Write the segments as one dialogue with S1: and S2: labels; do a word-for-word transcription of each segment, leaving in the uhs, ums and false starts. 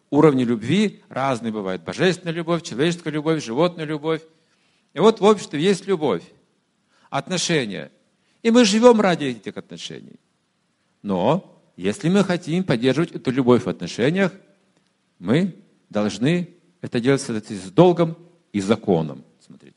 S1: уровни любви разные бывают. Божественная любовь, человеческая любовь, животная любовь. И вот в обществе есть любовь, отношения. И мы живем ради этих отношений. Но если мы хотим поддерживать эту любовь в отношениях, мы должны это делать с долгом и законом. Смотрите.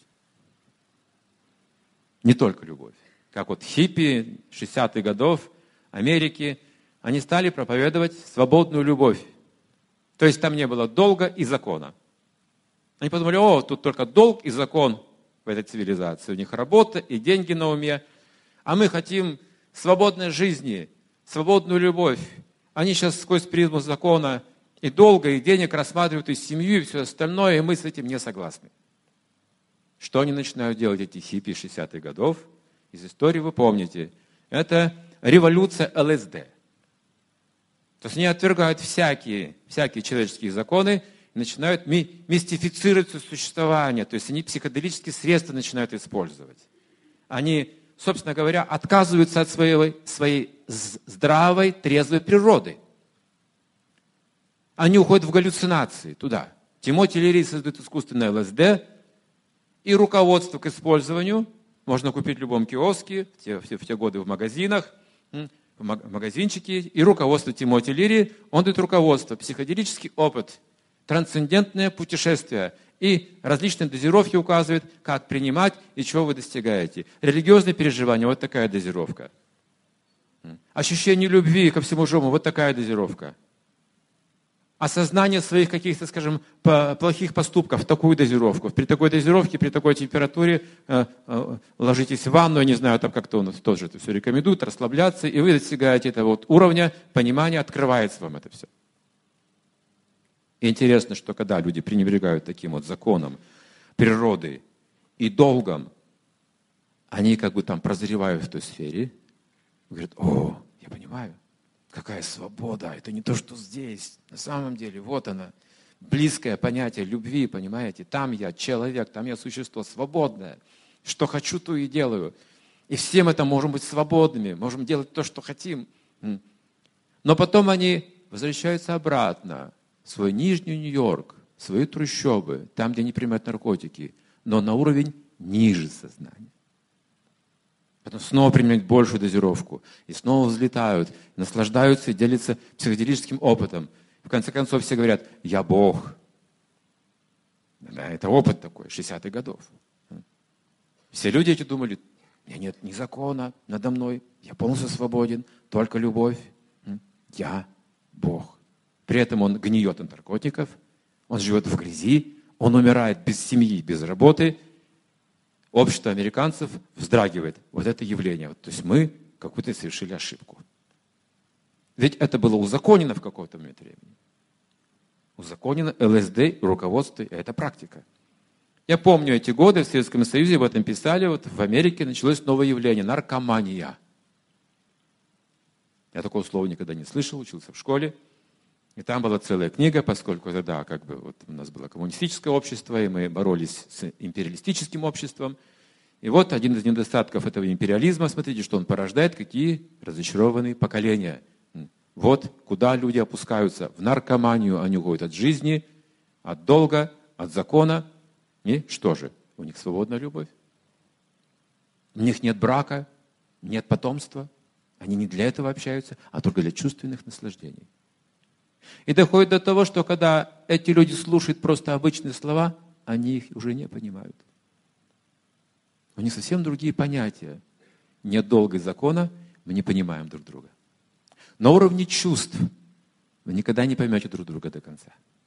S1: Не только любовь. Как вот хиппи шестидесятых годов Америки, они стали проповедовать свободную любовь. То есть там не было долга и закона. Они подумали, о, тут только долг и закон в этой цивилизации. У них работа и деньги на уме. А мы хотим свободной жизни, свободную любовь. Они сейчас сквозь призму закона и долга, и денег рассматривают и семью, и все остальное, и мы с этим не согласны. Что они начинают делать, эти хиппи шестидесятых годов? Из истории вы помните. Это революция эл эс дэ. То есть они отвергают всякие, всякие человеческие законы и начинают ми- мистифицировать свое существование. То есть они психоделические средства начинают использовать. Они, собственно говоря, отказываются от своей, своей здравой, трезвой природы. Они уходят в галлюцинации туда. Тимоти Лири создает искусственное эл эс дэ и руководство к использованию можно купить в любом киоске, в те, в те, в те годы в магазинах, в магазинчике. И руководство Тимоти Лири, он дает руководство, психоделический опыт, трансцендентное путешествие и различные дозировки указывает, как принимать и чего вы достигаете. Религиозные переживания, вот такая дозировка. Ощущение любви ко всему живому, вот такая дозировка. Осознание своих каких-то, скажем, плохих поступков, такую дозировку. При такой дозировке, при такой температуре э, э, ложитесь в ванну, я не знаю, там как-то он тоже это все рекомендует, расслабляться, и вы достигаете этого вот уровня понимания, открывается вам это все. И интересно, что когда люди пренебрегают таким вот законом природы и долгом, они как бы там прозревают в той сфере, говорят, о, я понимаю. Какая свобода, это не то, что здесь. На самом деле, вот она, близкое понятие любви, понимаете? Там я человек, там я существо свободное. Что хочу, то и делаю. И всем это можем быть свободными, можем делать то, что хотим. Но потом они возвращаются обратно в свой Нижний Нью-Йорк, в свои трущобы, там, где они принимают наркотики, но на уровень ниже сознания. Потом снова применяют большую дозировку. И снова взлетают, наслаждаются и делятся психоделическим опытом. В конце концов все говорят, я Бог. Да, это опыт такой, шестидесятых годов. Все люди эти думали, у меня нет ни закона надо мной, я полностью свободен, только любовь. Я Бог. При этом он гниет от наркотиков, он живет в грязи, он умирает без семьи, без работы. Общество американцев вздрагивает. Вот это явление. То есть мы какую-то совершили ошибку. Ведь это было узаконено в какой-то момент времени. Узаконено эл эс дэ, руководство, и это практика. Я помню эти годы в Советском Союзе, об этом писали, вот в Америке началось новое явление – наркомания. Я такого слова никогда не слышал, учился в школе. И там была целая книга, поскольку тогда как бы, вот у нас было коммунистическое общество, и мы боролись с империалистическим обществом. И вот один из недостатков этого империализма, смотрите, что он порождает, какие разочарованные поколения. Вот куда люди опускаются. В наркоманию они уходят от жизни, от долга, от закона. И что же? У них свободная любовь. У них нет брака, нет потомства. Они не для этого общаются, а только для чувственных наслаждений. И доходит до того, что когда эти люди слушают просто обычные слова, они их уже не понимают. У них совсем другие понятия. Нет долга и закона, мы не понимаем друг друга. На уровне чувств вы никогда не поймете друг друга до конца.